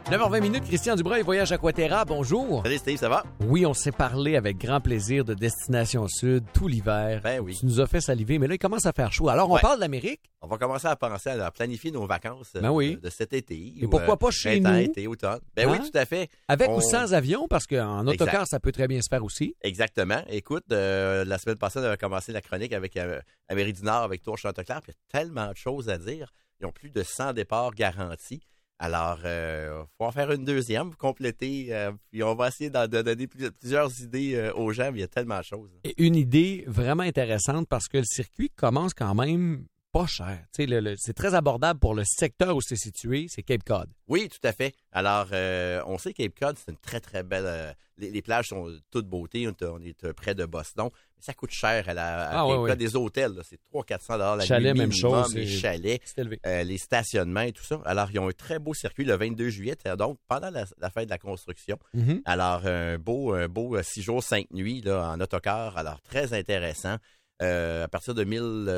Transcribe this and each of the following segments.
9h20, Christian Dubras et Voyage Aquaterra, bonjour. Salut Steve, ça va? Oui, on s'est parlé avec grand plaisir de Destination Sud tout l'hiver. Ben oui. Tu nous as fait saliver, mais là, il commence à faire chaud. Alors, on parle de l'Amérique? On va commencer à penser à planifier nos vacances de cet été. Et pourquoi pas chez nous? Été, automne. Ben oui, tout à fait. Avec ou sans avion, parce qu'en autocar, ça peut très bien se faire aussi. Exactement. Écoute, la semaine passée, on avait commencé la chronique avec Amérique du Nord, avec Tour Chanticleer, puis il y a tellement de choses à dire. Ils ont plus de 100 départs garantis. Alors, faut en faire une deuxième pour compléter. Puis on va essayer de donner plusieurs idées aux gens, mais il y a tellement de choses. Et une idée vraiment intéressante parce que le circuit commence quand même pas cher. Tu sais, c'est très abordable pour le secteur où c'est situé, c'est Cape Cod. Oui, tout à fait. Alors, on sait que Cape Cod, c'est une très, très belle... les plages sont toutes beautés. On est près de Boston. Mais ça coûte cher à Cape Cod. Des hôtels, là, c'est 300-400 la chalet, nuit même minimum, chose. les chalets, les stationnements et tout ça. Alors, ils ont un très beau circuit le 22 juillet, donc pendant la fête de la construction. Mm-hmm. Alors, un beau 6 jours, 5 nuits là, en autocar. Alors, très intéressant. À partir de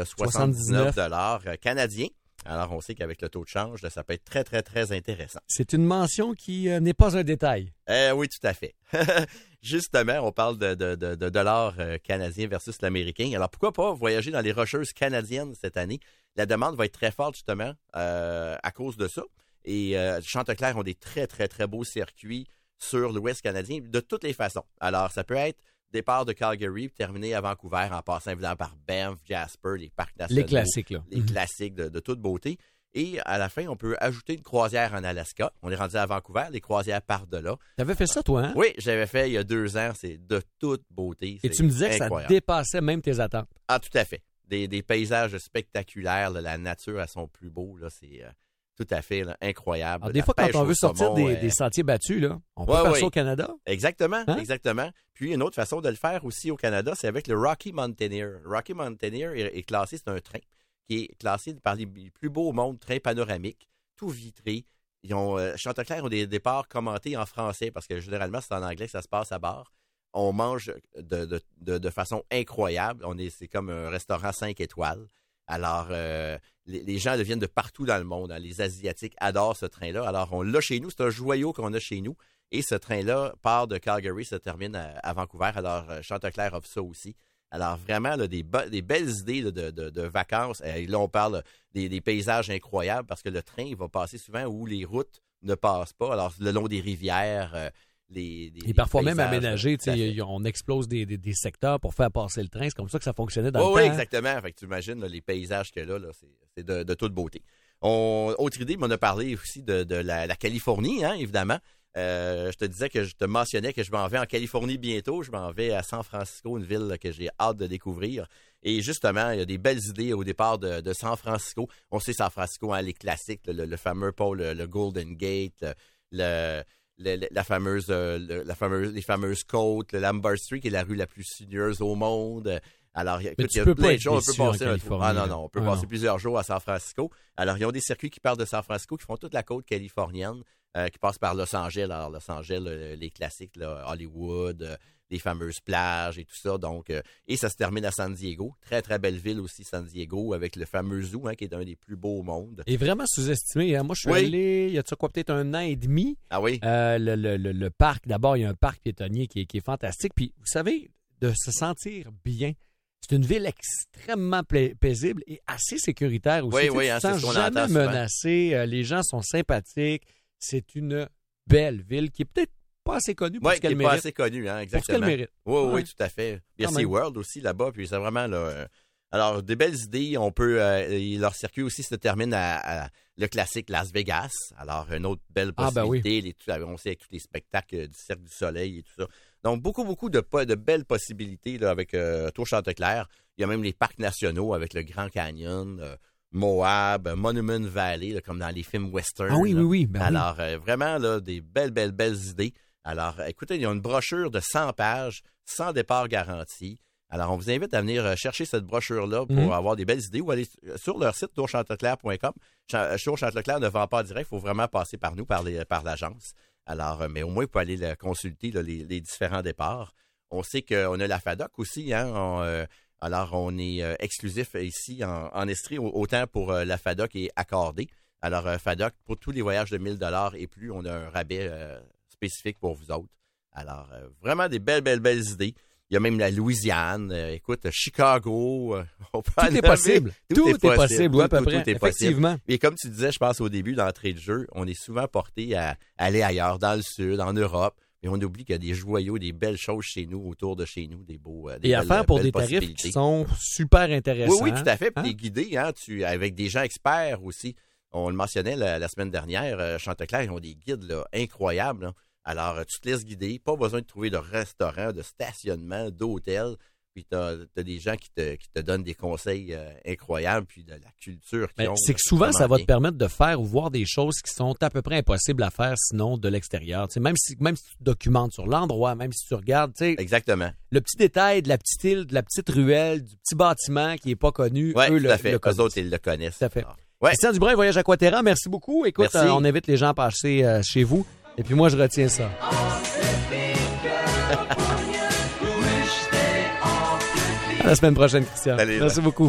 1079 $ canadiens. Alors, on sait qu'avec le taux de change, là, ça peut être très, très, très intéressant. C'est une mention qui n'est pas un détail. Oui, tout à fait. Justement, on parle de dollars canadiens versus l'américain. Alors, pourquoi pas voyager dans les Rocheuses canadiennes cette année? La demande va être très forte, justement, à cause de ça. Et Chanticleer ont des très, très, très beaux circuits sur l'Ouest canadien de toutes les façons. Alors, ça peut être départ de Calgary, terminé à Vancouver, en passant évidemment par Banff, Jasper, les parcs nationaux. Les classiques, là. Les classiques de toute beauté. Et à la fin, on peut ajouter une croisière en Alaska. On est rendu à Vancouver, les croisières partent de là. T'avais fait ça, toi, hein? Oui, j'avais fait il y a 2 ans. C'est de toute beauté. Et tu me disais incroyable. Que ça dépassait même tes attentes. Ah, tout à fait. Des paysages spectaculaires. Là, la nature à son plus beau. Là, c'est tout à fait là, incroyable. Alors, des fois, quand on veut sortir des sentiers battus, là, on peut faire ça au Canada. Exactement, hein? Exactement. Puis, une autre façon de le faire aussi au Canada, c'est avec le Rocky Mountaineer. Rocky Mountaineer est classé, c'est un train qui est classé par les plus beaux au monde, train panoramique, tout vitré. Chanticleer ont des départs commentés en français parce que généralement, c'est en anglais que ça se passe à bord. On mange de façon incroyable. C'est comme un restaurant 5 étoiles. Alors, les gens viennent de partout dans le monde. Hein. Les Asiatiques adorent ce train-là. Alors, on l'a chez nous. C'est un joyau qu'on a chez nous. Et ce train-là part de Calgary, se termine à Vancouver. Alors, Chanticleer offre ça aussi. Alors, vraiment, là, des belles idées là, de vacances. Et là, on parle des paysages incroyables parce que le train, il va passer souvent où les routes ne passent pas. Alors, le long des rivières... Et parfois même aménagé, on explose des secteurs pour faire passer le train. C'est comme ça que ça fonctionnait dans le temps. Oui, exactement. Fait que tu imagines les paysages qu'il y a là, c'est de toute beauté. Autre idée, on a parlé aussi de la Californie, hein, évidemment. Je te mentionnais que je m'en vais en Californie bientôt. Je m'en vais à San Francisco, une ville que j'ai hâte de découvrir. Et justement, il y a des belles idées au départ de San Francisco. On sait San Francisco, hein, les classiques, le fameux pôle, le Golden Gate, les fameuses côtes, le Lombard Street, qui est la rue la plus sinueuse au monde. Alors, écoute, il y a plein de choses. On peut passer on peut passer plusieurs jours à San Francisco. Alors, ils ont des circuits qui partent de San Francisco, qui font toute la côte californienne, qui passent par Los Angeles. Alors, Los Angeles, les classiques, là, Hollywood, les fameuses plages et tout ça. Donc, et ça se termine à San Diego. Très, très belle ville aussi, San Diego, avec le fameux zoo, hein, qui est un des plus beaux au monde. Et vraiment sous-estimé. Hein? Moi, je suis allé, il y a quoi, peut-être 1 an et demi. Ah oui? Le parc, d'abord, il y a un parc piétonnier qui est fantastique. Puis, vous savez, de se sentir bien. C'est une ville extrêmement paisible et assez sécuritaire aussi. Oui, tu hein, te sens jamais menacé. Les gens sont sympathiques. C'est une belle ville qui est peut-être pas assez connue pour ce qu'elle mérite. Pas assez connue, hein, exactement. Pour ce qu'elle mérite. Oui, tout à fait. Il y a SeaWorld aussi là-bas, puis c'est vraiment là. Alors, des belles idées. On peut. Leur circuit aussi se termine à le classique Las Vegas. Alors, une autre belle possibilité. On sait avec tous les spectacles du Cirque du Soleil et tout ça. Donc, beaucoup de belles possibilités là, avec Tour Chanticleer. Il y a même les parcs nationaux avec le Grand Canyon, Moab, Monument Valley, là, comme dans les films western. Ah oui, là. oui. Ben alors, vraiment, là, des belles idées. Alors, écoutez, il y a une brochure de 100 pages, 100 départs garantis. Alors, on vous invite à venir chercher cette brochure-là pour avoir des belles idées ou aller sur leur site tourchanticleer.com. Tour Chanticleer ne vend pas en direct, il faut vraiment passer par nous, par l'agence. Alors, mais au moins, vous pouvez aller consulter là, les différents départs. On sait qu'on a la FADOC aussi, hein. Alors, on est exclusif ici en Estrie, autant pour la FADOC est accordé. Alors, FADOC, pour tous les voyages de 1 000 $ et plus, on a un rabais spécifique pour vous autres. Alors, vraiment des belles idées. Il y a même la Louisiane, écoute, Chicago. On peut tout est possible. Tout est possible, oui, à peu près. Effectivement. Et comme tu disais, je pense au début d'entrée de jeu, on est souvent porté à aller ailleurs, dans le sud, en Europe. Et on oublie qu'il y a des joyaux, des belles choses chez nous, autour de chez nous, des beaux. Et à faire pour des tarifs qui sont super intéressants. Oui, tout à fait. Puis les guidés, avec des gens experts aussi. On le mentionnait la semaine dernière, Chanteclair, ils ont des guides là, incroyables. Là. Alors, tu te laisses guider, pas besoin de trouver de restaurant, de stationnement, d'hôtel. Puis tu as des gens qui te donnent des conseils incroyables, puis de la culture qu'ils ont. C'est que souvent, ça va te permettre de faire ou voir des choses qui sont à peu près impossibles à faire sinon de l'extérieur. Même si tu documentes sur l'endroit, même si tu regardes. Exactement. Le petit détail de la petite île, de la petite ruelle, du petit bâtiment qui n'est pas connu, eux le connaissent. Eux autres, ils le connaissent. Tout à fait. Alors, ouais. Christian Dubrin, Voyage Aquaterra, merci beaucoup. Écoute, on invite les gens à passer chez vous. Et puis moi, je retiens ça. À la semaine prochaine, Christian. Salut, merci beaucoup.